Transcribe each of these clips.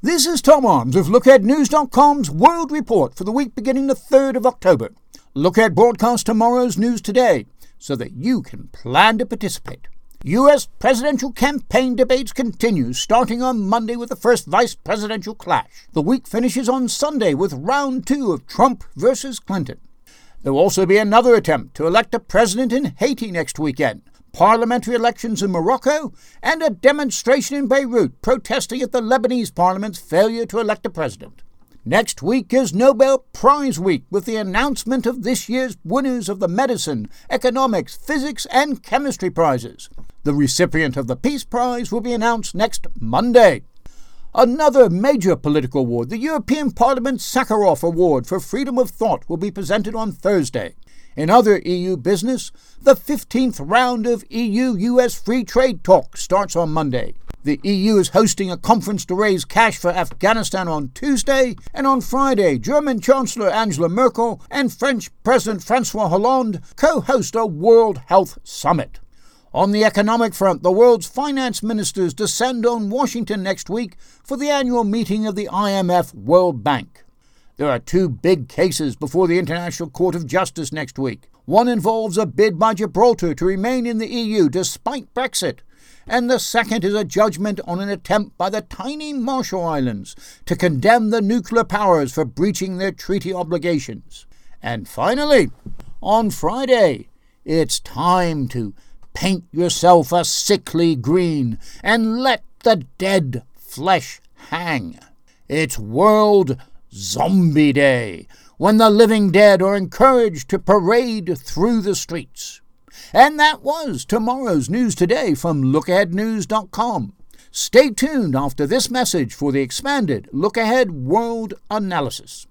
This is Tom Arms of LookAheadNews.com's World Report for the week beginning the 3rd of October. Look Ahead broadcasts tomorrow's news today so that you can plan to participate. U.S. presidential campaign debates continue, starting on Monday with the first vice presidential clash. The week finishes on Sunday with round 2 of Trump versus Clinton. There will also be another attempt to elect a president in Haiti next weekend, parliamentary elections in Morocco, and a demonstration in Beirut protesting at the Lebanese parliament's failure to elect a president. Next week is Nobel Prize Week, with the announcement of this year's winners of the medicine, economics, physics, and chemistry prizes. The recipient of the Peace Prize will be announced next Monday. Another major political award, the European Parliament's Sakharov Award for Freedom of Thought, will be presented on Thursday. In other EU business, the 15th round of EU-US free trade talks starts on Monday. The EU is hosting a conference to raise cash for Afghanistan on Tuesday, and on Friday, German Chancellor Angela Merkel and French President François Hollande co-host a World Health Summit. On the economic front, the world's finance ministers descend on Washington next week for the annual meeting of the IMF World Bank. There are 2 big cases before the International Court of Justice next week. One involves a bid by Gibraltar to remain in the EU despite Brexit, and the second is a judgment on an attempt by the tiny Marshall Islands to condemn the nuclear powers for breaching their treaty obligations. And finally, on Friday, it's time to paint yourself a sickly green and let the dead flesh hang. It's World Zombie Day, when the living dead are encouraged to parade through the streets. And that was tomorrow's news today from LookAheadNews.com. Stay tuned after this message for the expanded Look Ahead World Analysis.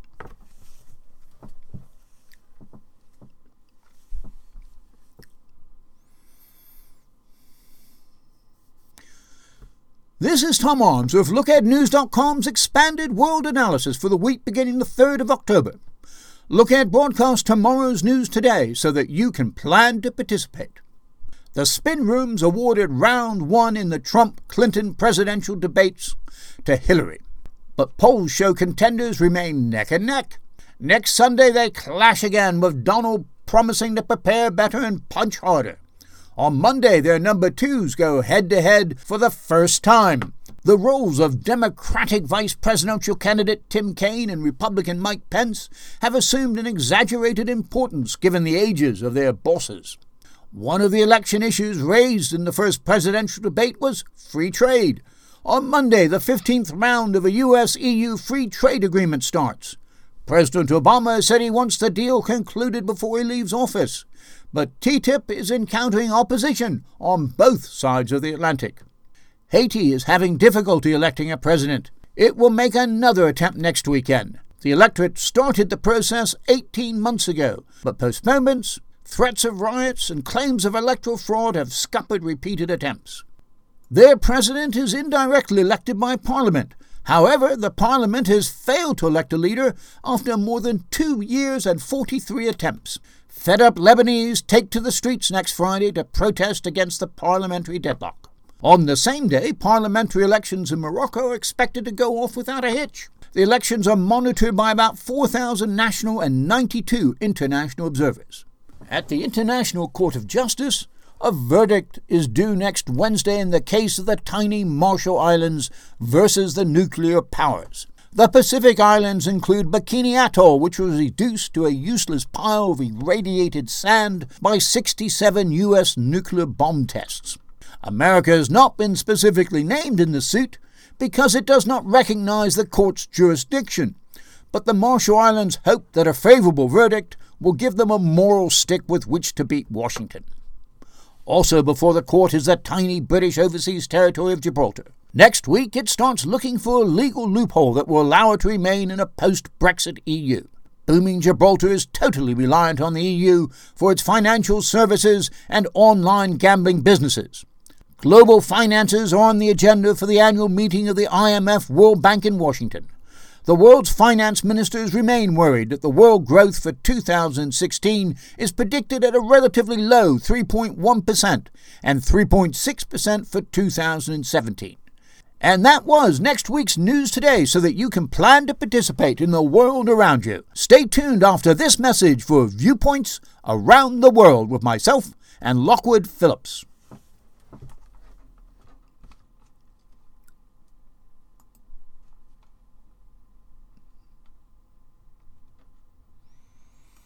This is Tom Arms of LookAheadNews.com's expanded world analysis for the week beginning the 3rd of October. Look Ahead broadcasts tomorrow's news today so that you can plan to participate. The Spin Rooms awarded round 1 in the Trump-Clinton presidential debates to Hillary, but polls show contenders remain neck and neck. Next Sunday they clash again, with Donald promising to prepare better and punch harder. On Monday, their number 2s go head-to-head for the first time. The roles of Democratic vice presidential candidate Tim Kaine and Republican Mike Pence have assumed an exaggerated importance given the ages of their bosses. One of the election issues raised in the first presidential debate was free trade. On Monday, the 15th round of a U.S.-EU free trade agreement starts. President Obama said he wants the deal concluded before he leaves office, but TTIP is encountering opposition on both sides of the Atlantic. Haiti is having difficulty electing a president. It will make another attempt next weekend. The electorate started the process 18 months ago, but postponements, threats of riots, and claims of electoral fraud have scuppered repeated attempts. Their president is indirectly elected by Parliament. However, the Parliament has failed to elect a leader after more than 2 years and 43 attempts. Fed-up Lebanese take to the streets next Friday to protest against the parliamentary deadlock. On the same day, parliamentary elections in Morocco are expected to go off without a hitch. The elections are monitored by about 4,000 national and 92 international observers. At the International Court of Justice, a verdict is due next Wednesday in the case of the tiny Marshall Islands versus the nuclear powers. The Pacific Islands include Bikini Atoll, which was reduced to a useless pile of irradiated sand by 67 U.S. nuclear bomb tests. America has not been specifically named in the suit because it does not recognize the court's jurisdiction, but the Marshall Islands hope that a favorable verdict will give them a moral stick with which to beat Washington. Also before the court is the tiny British overseas territory of Gibraltar. Next week, it starts looking for a legal loophole that will allow it to remain in a post-Brexit EU. Booming Gibraltar is totally reliant on the EU for its financial services and online gambling businesses. Global finances are on the agenda for the annual meeting of the IMF World Bank in Washington. The world's finance ministers remain worried that the world growth for 2016 is predicted at a relatively low 3.1% and 3.6% for 2017. And that was next week's News Today, so that you can plan to participate in the world around you. Stay tuned after this message for Viewpoints Around the World with myself and Lockwood Phillips.